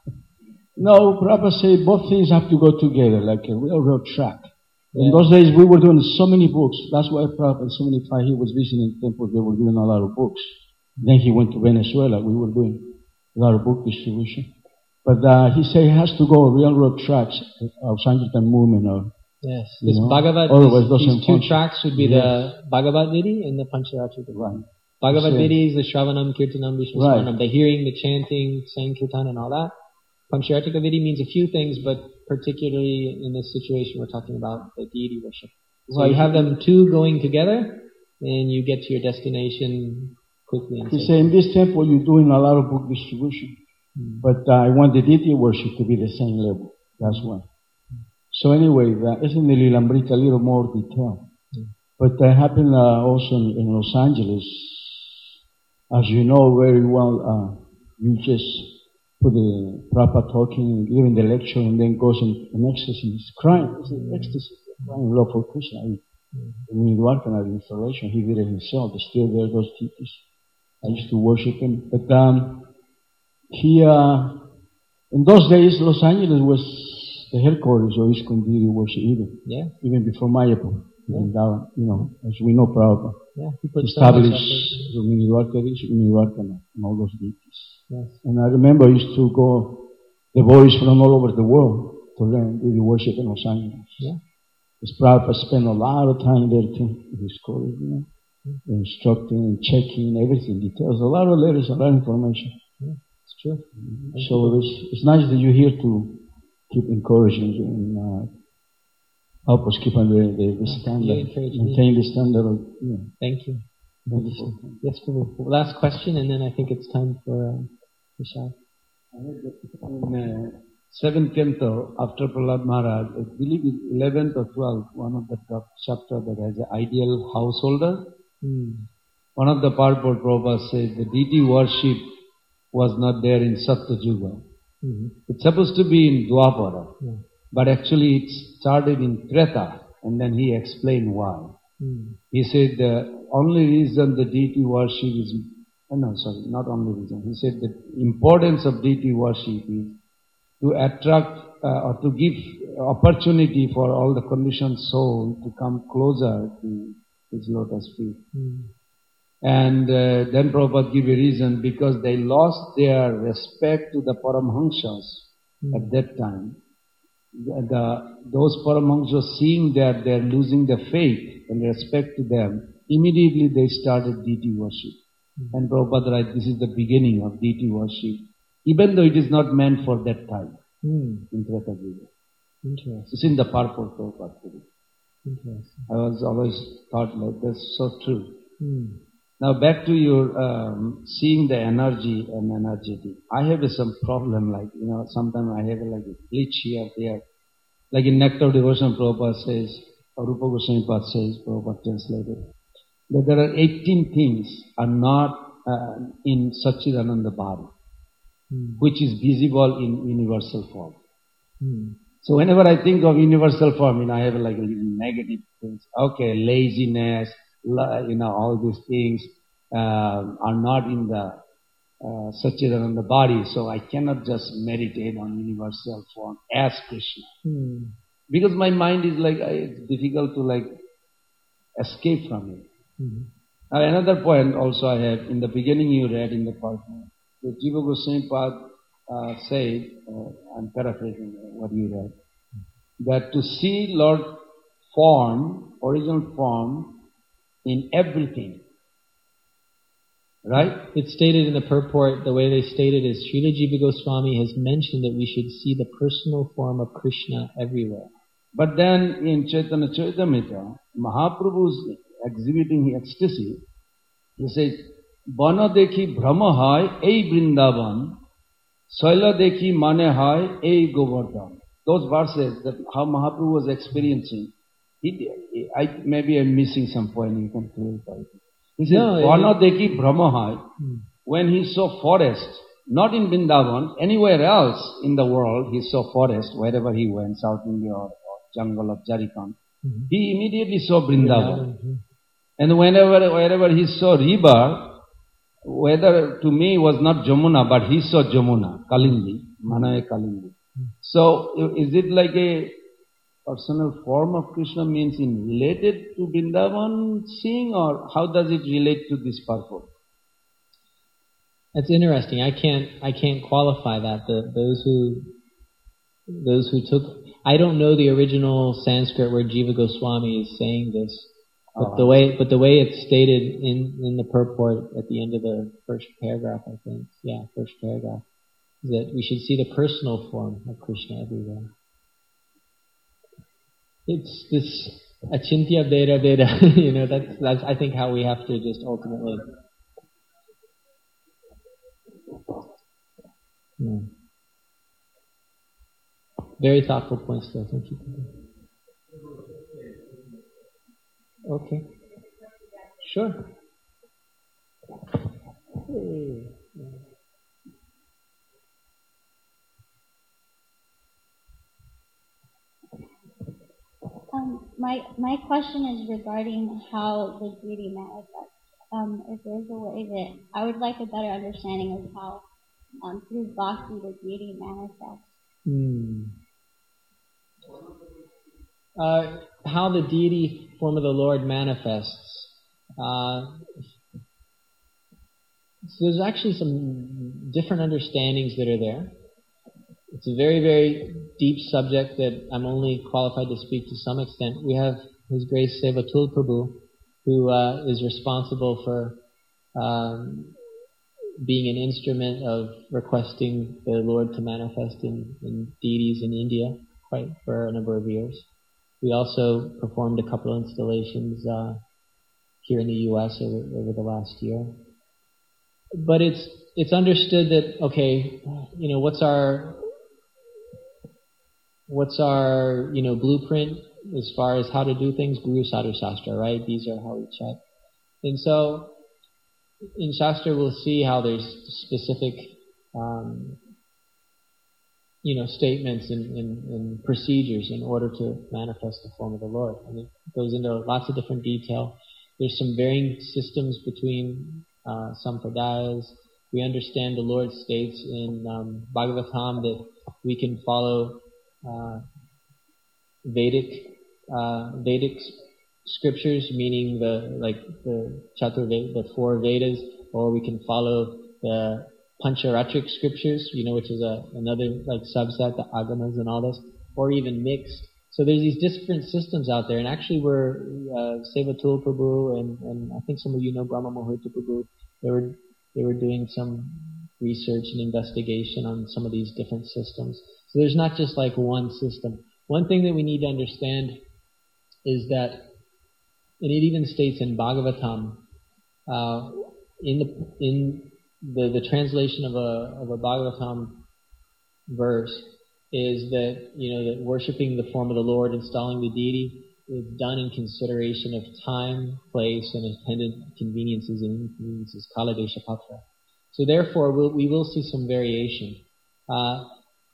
No, Prabhupada said both things have to go together, like a railroad track. Yeah. In those days, we were doing so many books. That's why Prabhupada, seventy-five, he was visiting temples. They were doing a lot of books. Then he went to Venezuela. We were doing a lot of book distribution. But uh, he said it has to go railroad tracks of Sankirtan movement. Or, yes, this know? Bhagavad, Otherwise, these, these two function. tracks would be yes. the Bhagavad Vidhi and the Pancharatrika. Right. Bhagavad Vidhi is the Shravanam, Kirtanam, Vishnu right. Smaranam, the hearing, the chanting, Sankirtan, and all that. Pancharatrika Vidhi means a few things, but particularly in this situation, we're talking about the deity worship. So right. you have them two going together, and you get to your destination quickly. And he said, in this temple, you're doing a lot of book distribution, mm. but uh, I want the deity worship to be the same level. That's mm. why. So anyway, that isn't the Lilambrita a little more detail. Mm. But that happened uh, also in, in Los Angeles. As you know very well, uh, you just put the Prabhupada talking, giving the lecture, and then goes in, in ecstasy. He's crying. It's an ecstasy. Crying love for Krishna. He, mm-hmm. In Dwarkanath installation, he did it himself. They're still there, those deities. I used to worship him. But um, he, uh, in those days, Los Angeles was the headquarters of ISKCON deity worship, even. Yeah. Even before Mayapur. Yeah. And, uh, you know, as we know, Prabhupada. Yeah, he put established Rumini Dwarkadish, Rumini Dwarkanath, and all those deities. Yes. And I remember I used to go, the boys from all over the world to learn deity worship in Los Angeles. Yeah. Because Prabhupada spent a lot of time there too, with his college, you know, mm-hmm. instructing, checking, everything, details, a lot of letters, a lot of information. Yeah, it's true. Mm-hmm. So it's, it's nice that you're here to keep encouraging and uh, help us keep on the, the, the standard, maintain the standard of, you know. Thank you. Wonderful. Yes, Prabhu. Last question, and then I think it's time for uh, Vishal. In uh, seventh canto, after Prahlad Maharaj, I believe it's eleventh or twelfth, one of the top chapter that has an ideal householder. Mm. One of the purport Prabhupada said the deity worship was not there in Satya Yuga. Mm-hmm. It's supposed to be in Dwapara, yeah. but actually it started in Treta, and then he explained why. Mm. He said the only reason the deity worship is, oh no, sorry, not only reason. He said the importance of deity worship is to attract uh, or to give opportunity for all the conditioned soul to come closer to his lotus feet. Mm. And uh, then Prabhupada gave a reason, because they lost their respect to the Paramhamsas mm. at that time. The, the, those Paramhamsas, seeing that they're losing the faith and respect to them, immediately they started deity worship. Mm. And Prabhupada writes, this is the beginning of deity worship, even though it is not meant for that time mm. in Treta Yuga. Interesting. It's in the purport of Prabhupada. Interesting. I was always thought like that's so true. Mm. Now back to your um, seeing the energy and energetic. I have a, some problem, like, you know, sometimes I have a, like a glitch here, there. Like in Nectar of Devotion, Prabhupada says, or Rupa Goswami Pad says, Prabhupada translated, that there are eighteen things are not uh, in Satchidananda body, mm. which is visible in universal form. Mm. So whenever I think of universal form, you know, I have like a little negative things. Okay, laziness, you know, all these things uh, are not in the uh, Satchidananda body, so I cannot just meditate on universal form as Krishna. Mm. Because my mind is like, it's difficult to like escape from it. Mm. Now another point also I have, in the beginning you read in the partner, the Jiva Goswami Pad uh, said, uh, I'm paraphrasing what you read, that to see Lord form, original form, in everything. Right? It's stated in the purport, the way they stated is, Srila Jiva Goswami has mentioned that we should see the personal form of Krishna everywhere. But then in Chaitanya Charitamrita, Mahaprabhu is exhibiting ecstasy. He says, Bana dekhi brahma hai ei Vrindavan, Saila dekhi mane hai ei Govardhan. Those verses, that how Mahaprabhu was experiencing, He, I, maybe I'm missing some point, you can clarify. He says, no, Vana deki Brahmahai, hmm. when he saw forest, not in Vrindavan, anywhere else in the world, he saw forest, wherever he went, South India or, or jungle of Jharkhand, mm-hmm. he immediately saw Vrindavan. Mm-hmm. And whenever, wherever he saw river, whether to me was not Jamuna, but he saw Jamuna, Kalindi, Manaye Kalindi. Mm-hmm. So, is it like a personal form of Krishna means in related to Vrindavan seeing, or how does it relate to this purport? That's interesting. I can't I can't qualify that. The, those who those who took I don't know the original Sanskrit where Jiva Goswami is saying this, but oh, the way but the way it's stated in in the purport at the end of the first paragraph, I think, yeah, first paragraph, is that we should see the personal form of Krishna everywhere. It's this achintya beda beda, you know, that's, that's, I think, how we have to just ultimately. Yeah. Very thoughtful points there, thank you. Okay. Sure. Hey. Um, my my question is regarding how the deity manifests. Um, if there's a way that I would like a better understanding of how um, through bhakti the deity manifests. Hmm. Uh, how the deity form of the Lord manifests. Uh, so there's actually some different understandings that are there. It's a very, very deep subject that I'm only qualified to speak to some extent. We have His Grace Sevatul Prabhu, who uh, is responsible for um, being an instrument of requesting the Lord to manifest in, in deities in India quite for a number of years. We also performed a couple of installations uh, here in the U S over, over the last year. But it's it's understood that, okay, you know, what's our what's our you know blueprint as far as how to do things? Guru Sadhu Shastra, right? These are how we check. And so in Shastra we'll see how there's specific um, you know, statements and, and, and procedures in order to manifest the form of the Lord. And it goes into lots of different detail. There's some varying systems between uh, sampradayas. We understand the Lord states in um, Bhagavatam that we can follow uh, Vedic uh, Vedic scriptures, meaning the like the Chaturveda, the four Vedas, or we can follow the Pancharatric scriptures, you know, which is a, another like subset, the Agamas and all this, or even mixed. So there's these different systems out there, and actually we're uh, Sevatul Prabhu and, and I think some of you know Brahma Muhurta Prabhu. They were they were doing some research and investigation on some of these different systems. So there's not just like one system. One thing that we need to understand is that, and it even states in Bhagavatam, uh, in the in the, the translation of a of a Bhagavatam verse is that, you know, that worshiping the form of the Lord, installing the deity, is done in consideration of time, place, and attendant conveniences and inconveniences, kala desha patra. So therefore, we'll, we will see some variation. Uh,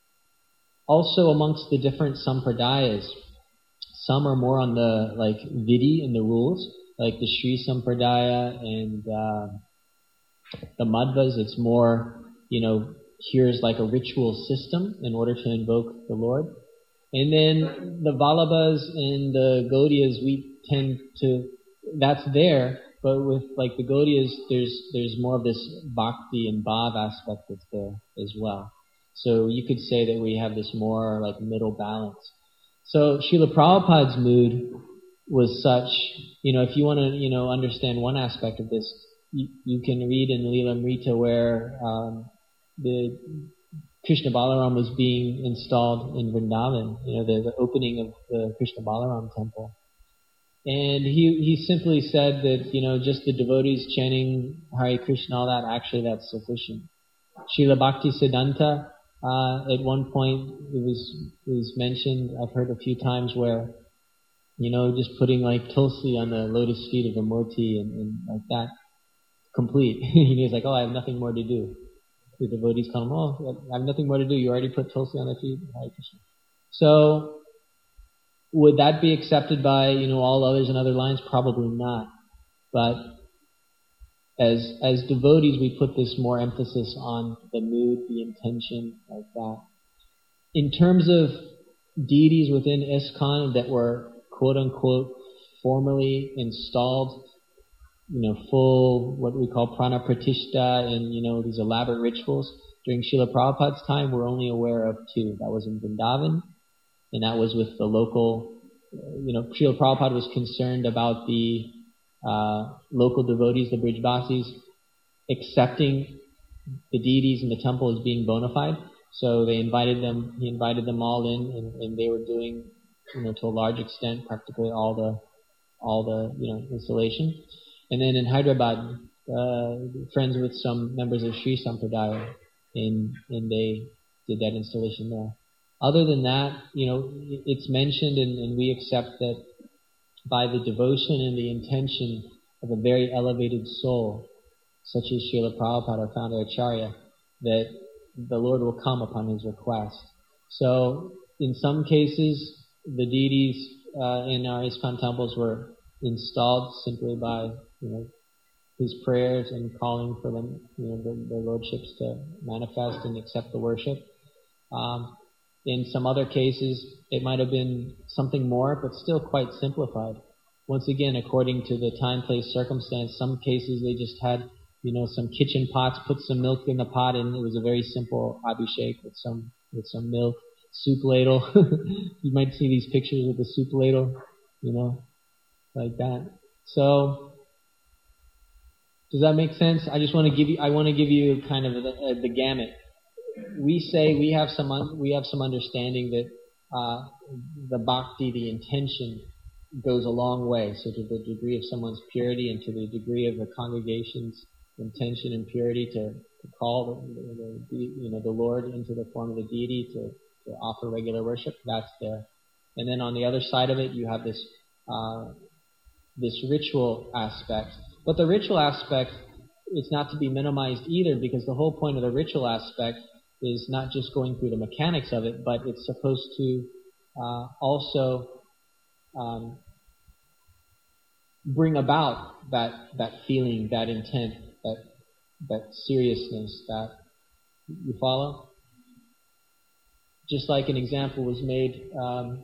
also, amongst the different sampradayas, some are more on the like vidi and the rules, like the Sri Sampradaya and uh, the Madhvas. It's more, you know, here's like a ritual system in order to invoke the Lord. And then the Vallabhas and the Gaudiyas, we tend to, that's there, but with like the Gaudiyas, there's there's more of this bhakti and bhav aspect that's there as well. So you could say that we have this more like middle balance. So Srila Prabhupada's mood was such, you know, if you want to, you know, understand one aspect of this, you, you can read in Lilamrita where um, the Krishna Balaram was being installed in Vrindavan, you know, the, the opening of the Krishna Balaram temple. And he he simply said that, you know, just the devotees chanting Hare Krishna, all that, actually that's sufficient. Srila Bhakti Siddhanta, uh, at one point it was it was mentioned, I've heard a few times, where, you know, just putting like tulsi on the lotus feet of the Murti and, and like that, complete. He was like, oh, I have nothing more to do. The devotees come, oh, I have nothing more to do. You already put tulsi on their feet. Hare Krishna. So, would that be accepted by, you know, all others in other lines? Probably not. But as as devotees, we put this more emphasis on the mood, the intention, like that. In terms of deities within ISKCON that were quote unquote formally installed, you know, full, what we call prana pratishta and, you know, these elaborate rituals, during Srila Prabhupada's time, we're only aware of two. That was in Vrindavan, and that was with the local, you know, Srila Prabhupada was concerned about the uh, local devotees, the Brijvasis, accepting the deities in the temple as being bona fide. So they invited them, he invited them all in, and, and they were doing, you know, to a large extent, practically all the, all the, you know, installation. And then in Hyderabad, uh, friends with some members of Sri Sampradaya, and, and they did that installation there. Other than that, you know, it's mentioned, and, and we accept that by the devotion and the intention of a very elevated soul, such as Srila Prabhupada, our founder Acharya, that the Lord will come upon his request. So, in some cases, the deities uh, in our ISKCON temples were installed simply by, you know, his prayers and calling for them, you know, the, the lordships to manifest and accept the worship. Um, in some other cases, it might have been something more, but still quite simplified. Once again, according to the time, place, circumstance, some cases they just had, you know, some kitchen pots, put some milk in the pot, and it was a very simple abhishek with some with some milk. Soup ladle. You might see these pictures with the soup ladle, you know, like that. So, does that make sense? I just want to give you. I want to give you kind of the, the gamut. We say we have some un, we have some understanding that uh, the bhakti, the intention, goes a long way. So to the degree of someone's purity and to the degree of the congregation's intention and purity to, to call the, the, the you know the Lord into the form of the deity to, to offer regular worship, that's there. And then on the other side of it, you have this uh, this ritual aspect. But the ritual aspect is not to be minimized either, because the whole point of the ritual aspect is not just going through the mechanics of it, but it's supposed to uh, also um, bring about that that feeling, that intent, that that seriousness. That you follow? Just like an example was made um,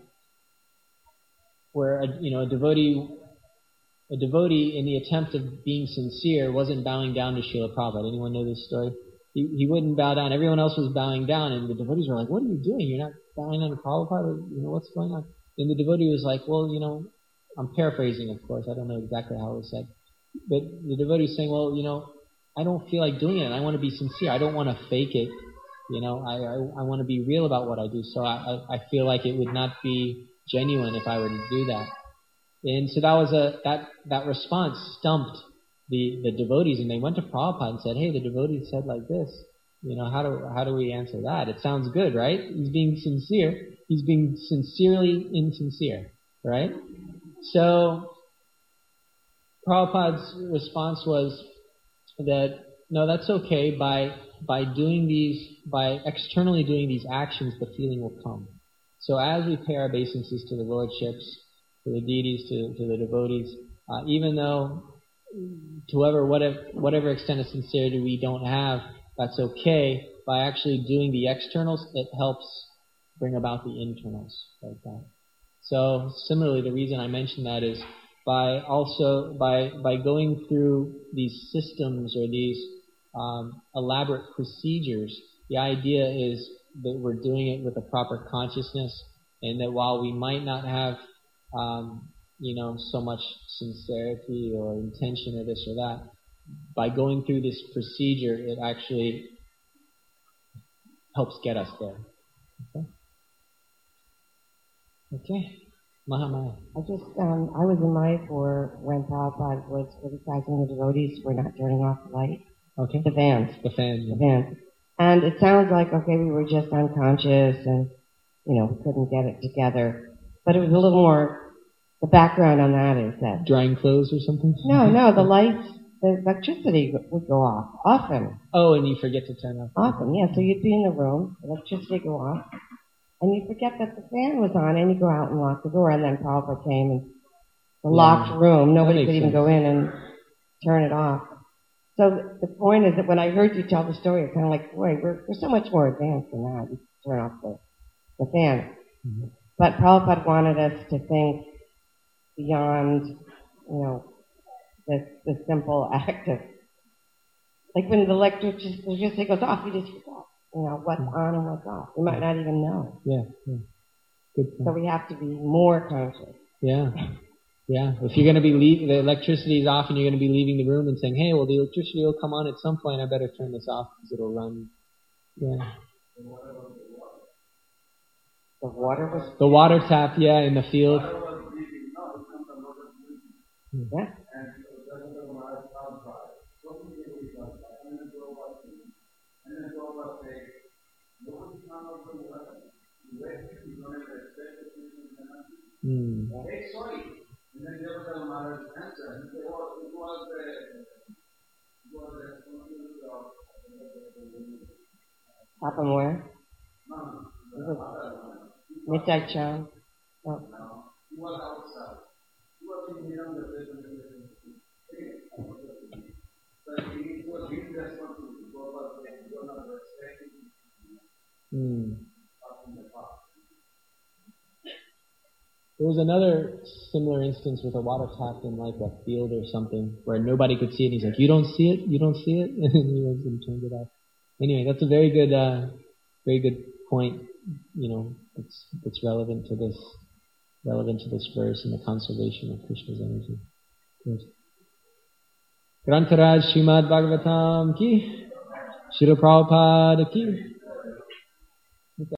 where a, you know a devotee, a devotee in the attempt of being sincere wasn't bowing down to Srila Prabhupada. Anyone know this story? He, he wouldn't bow down. Everyone else was bowing down, and the devotees were like, "What are you doing? You're not bowing down to Prabhupada. You know what's going on?" And the devotee was like, "Well, you know, I'm paraphrasing, of course. I don't know exactly how it was said, but the devotee was saying, well, you know, I don't feel like doing it. I want to be sincere. I don't want to fake it. You know, I I, I want to be real about what I do. So I, I I feel like it would not be genuine if I were to do that." And so that was a that that response stumped the the devotees, and they went to Prabhupada and said, "Hey, the devotee said like this. You know, how do how do we answer that? It sounds good, right? He's being sincere. He's being sincerely insincere, right?" So Prabhupada's response was that no, that's okay. By by doing these, by externally doing these actions, the feeling will come. So as we pay our obeisances to the lordships, to the deities, to, to the devotees, uh, even though to whoever, whatever, whatever extent of sincerity we don't have, that's okay. By actually doing the externals, it helps bring about the internals like that. So similarly, the reason I mention that is by also by by going through these systems or these um, elaborate procedures. The idea is that we're doing it with a proper consciousness, and that while we might not have um, you know so much sincerity or intention or this or that, by going through this procedure, it actually helps get us there. Okay. Okay. Mahamaya. I just, um, I was in Mayapur when Prabhupada was criticizing the devotees for not turning off the light. Okay. The fans. The fans. The fans. And it sounds like, okay, we were just unconscious and, you know, we couldn't get it together. But it was a little more, the background on that is that... Drying clothes or something? No, no, the lights, the electricity would go off, often. Oh, and you forget to turn off. Often, yeah. So you'd be in the room, electricity would go off. And you forget that the fan was on, and you go out and lock the door, and then Prabhupada came, and the yeah. locked room, nobody could even sense. go in and turn it off. So the point is that when I heard you tell the story, it's kind of like, boy, we're, we're so much more advanced than that. You turn off the, the fan. Mm-hmm. But Prabhupada wanted us to think beyond, you know, the, the simple act of, like when the electricity goes off, you just forget. You know, what's on and what's off. We might not even know. Yeah, yeah. Good point. So we have to be more conscious. Yeah, yeah. If you're going to be leaving, the electricity is off and you're going to be leaving the room and saying, hey, well, the electricity will come on at some point, I better turn this off because it'll run. Yeah. The water was... The water tap, yeah, in the field. Yeah. Hmm. Papa where? Midnight Chan. Oh. Hmm. There was another similar instance with a water tap in like a field or something where nobody could see it. And he's like, "You don't see it? You don't see it?" And he went and turned it off. Anyway, that's a very good, uh, very good point. You know, it's it's relevant to this, relevant to this verse and the conservation of Krishna's energy. Good. Grantaraj Srimad Bhagavatam ki, Srila Prabhupada ki.